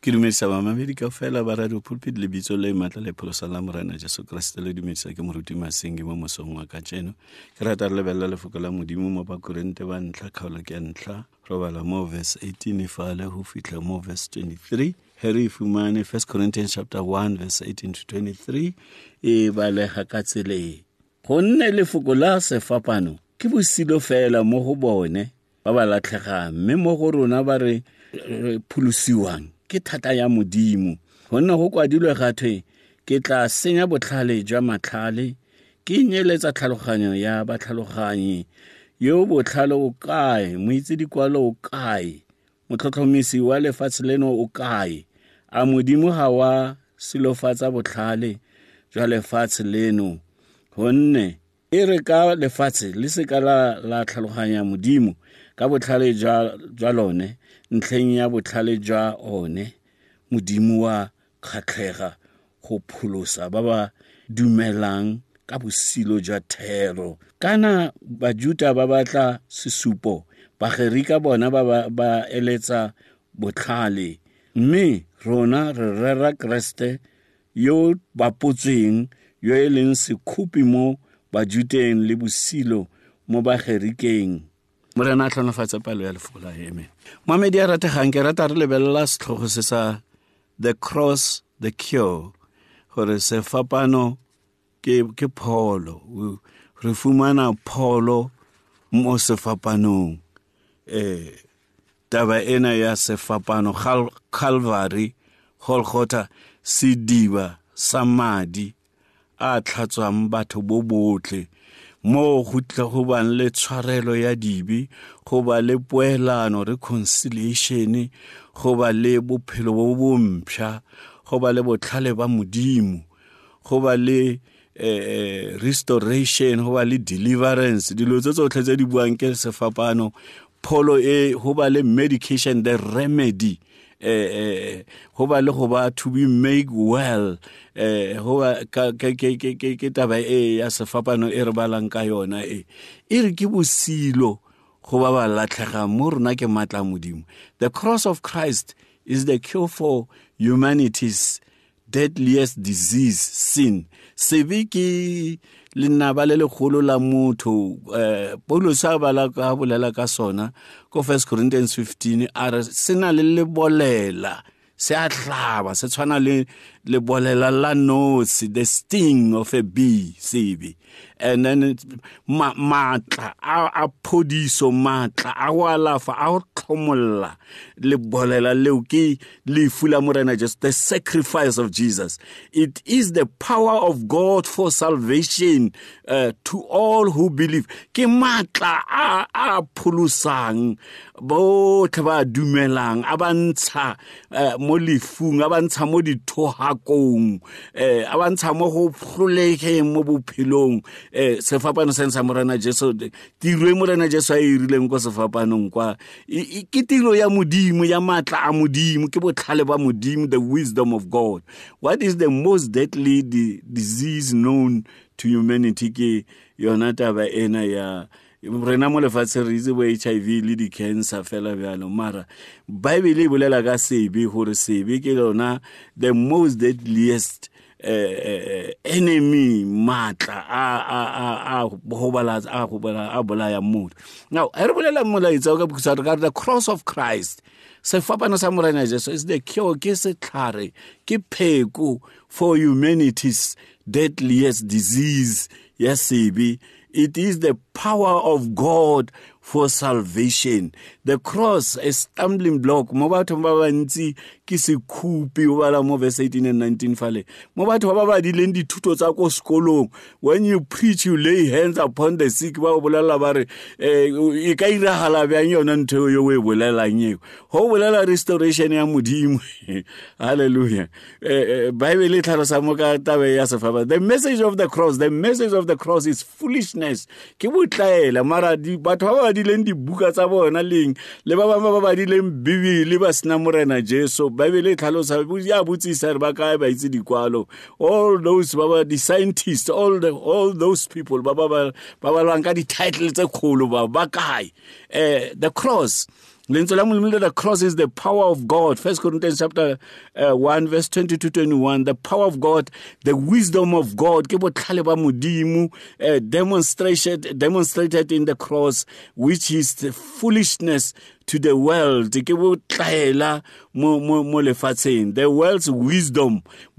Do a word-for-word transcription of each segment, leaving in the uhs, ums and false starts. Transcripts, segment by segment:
Ke dumedisa mamamedi kaofela ba Radio Pulpit le bitso le matla le pholosa la Morena Jesu Kriste le dumedisa ke moruti Masengi mo mosong wa ka tseno. Ke rata re lebella lefoko la Modimo mo ba Korinte ba ntlha kgaolo ke ntlha robala mo verse eighteen fale ho fihla mo verse twenty-three. Here fumane First Corinthians chapter one verse eighteen to twenty-three e bale ha ka tsele. Go nne lefoko la sefapano ke bosilo fela mo go bone ba ba latlhega mme mo go rona ba re phulusiwang ke thata ya Modimo. Gonna go kwadilwe gatwe ke tla senya botlhale jwa matlhale ke nyeletsa tlhaloganyo ya batlhaloganyi yo botlhale o kae moitse dikwalo o kae motlhotlhomisi wa lefatshe leno o kae a Modimo ha wa silofatsa botlhale jwa lefatshe leno. Gonne e re ka lefatshe le se ka la la tlhaloganya Modimo ka botlhale jwa jwa lone ntlheng ya botlhale jwa one Modimo wa kgatlhega go pholosa ba ba dumelang ka bosilo jwa thero. Kana bajuta ba batla sesupo ba gerika bona ba ba eletsa botlhale mme rona re rera Kriste yo bapotsweng yo e leng sekhupi mo bajuteng le bosilo mo ba gerikeng. Morena tlhonafatsa palo ya lefola amen. Mamedi a rategang ke rata re lebella setlhogo se sa The Cross, the Cure, gore sefapano ke ke pholo. Re fumana pholo mo sefapanong. Eh taba ena ya sefapano Calvary, Golgotha, sidiba samadi a tlhatswang batho bo botle mo go tla go ban le tshwarelo ya dibi go ba le poelano reconciliation go ba le bophelo bo bompšha go ba le botlhale ba Modimo go ba le eh restoration go ba le deliverance dilo tse tsotlhe tse di buang ke sefapano pholo e go ba le medication the remedy eh go ba le go ba to be make well eh go ka ke ke ke ke taba e ya sefapano e re balang ka yona e e re ke bosilo go ba ba latlhega mo rona ke matla Modimo. The cross of Christ is the cure for humanity's deadliest disease, sin. Sebe ke lenaba le legolo la motho eh Paulo sa bala ka bolela ka sona ko First Corinthians fifteen are sena le lebolela se a tlhaba se tshwana le lebolela la nose, the sting of a bee sebe. And then ma matla a phodiso matla a walafa a tlhomolla lebolela leo ke lefu la Morena just the sacrifice of Jesus. It is the power of God for salvation uh, to all who believe. Ke matla a a phulusang bo tla dumelang abantsha mo lefung abantsha mo dithohakong eh abantsha mo go hlolege mo bophelong eh sefapano se sa Morena Jesu tiro e Morena Jesu a irileng go sefapanong kwa ke tiro ya Modimo ya matla a Modimo ke botlhale ba Modimo, the wisdom of God. What is the most deadly di disease known to humanity ke yona taba ena ya rena mo lefatshe re itse bo H I V le di cancer fela bjalo mara Bible e bolela ka sebe gore sebe ke lona the most deadliest uh, uh, enemy matla a a a a hobala a hobala a bolaya motho. Now e re bolela molaetsa ka because regard the cross of Christ sefapano sa Morena Jesu is the cure ke setlhare ke pheko for humanity's deadliest disease ya sebe. It is the power of God for salvation. The cross, a stumbling block. Mo batho ba bantsi ke sekhupi o bala mo verse eighteen and nineteen fale. Mo batho ba ba dileng dithuto tsa ko sekolong. When you preach, you lay hands upon the sick. Ba bolela ba re e ka iragala bjang yona ntho yo we bolelang eo. Ho bolela restoration ya Modimo. Hallelujah. Bible e tlhalosa mo ka tabe ya sefapano. The message of the cross, the message of the cross is foolishness. Ke botlaela mara di batho ba ba dileng dibuka tsa bona leng le ba ba ba ba dileng Bibele ba sina Morena Jesu Bible e tlhalosa ya botsisa re ba kae ba itse dikwalo all those ba ba di scientists all the all those people ba ba ba ba lwang ka di title tse kholo ba ba kae eh the cross The cross is the power of God. First Corinthians chapter uh, one, verse twenty to twenty-one. The power of God, the wisdom of God, uh, demonstrated, demonstrated in the cross, which is the foolishness to the world. The world's wisdom.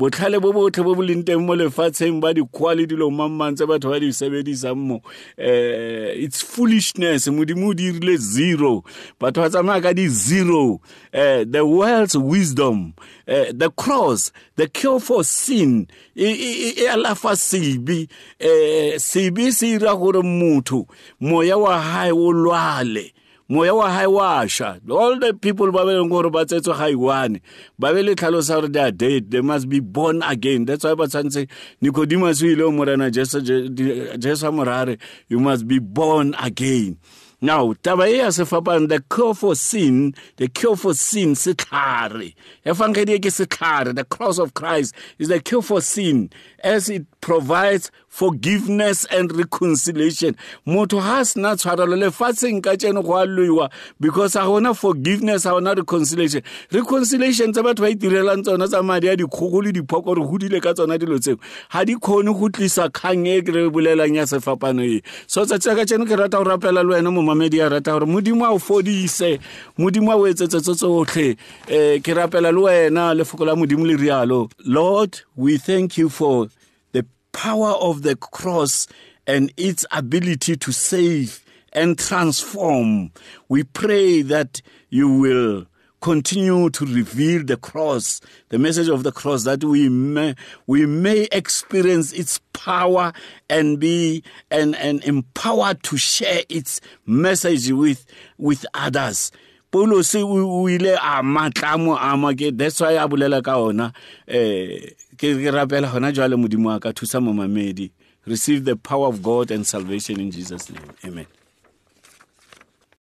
It's foolishness. Zero. But what's zero? Uh, the world's wisdom, uh, the cross, the cure for sin. Alafa sibi, sibi sira hore mutu, moya wa hai wolwale. Moya wa hai washa. All the people babele ngoro batsetso haiwane. Babele tlhalosa they are dead. They must be born again. That's why batsan say Nicodemus ile morana Jesu Jesu morare. You must be born again. Now, tabaya se fapan the cure for sin, the cure for sin sitlare. Evangeli ke sitlare. The cross of Christ is the cure for sin, as it provides forgiveness and reconciliation. Motho has not tshwarelo lefatsheng ka tseno go alloiwa because ha hona forgiveness, ha hona reconciliation. Reconciliation tsa batho ba itirelang tsona tsa madi a dikgogo le diphoko re hudile ka tsona dilo tseo. Ha di khone go tlisa kgang e re bolelang ya sefapano e. So tsa tsaka tseno ke rata go rapela le wena mo mamedi a rata gore modimo a o fodise, modimo a o etsetse tsotlhe. Eh ke rapela le wena lefoko la modimo le rialo. Lord, we thank you for power of the cross and its ability to save and transform. We pray that you will continue to reveal the cross, the message of the cross, that we may we may experience its power and be and, and empowered to share its message with with others. Paulo se o ile a matlamo a make, that's why a bolela ka ona eh ke rapela hona jwale modimo wa ka thusa momamedi. Receive the power of God and salvation in Jesus' name. Amen.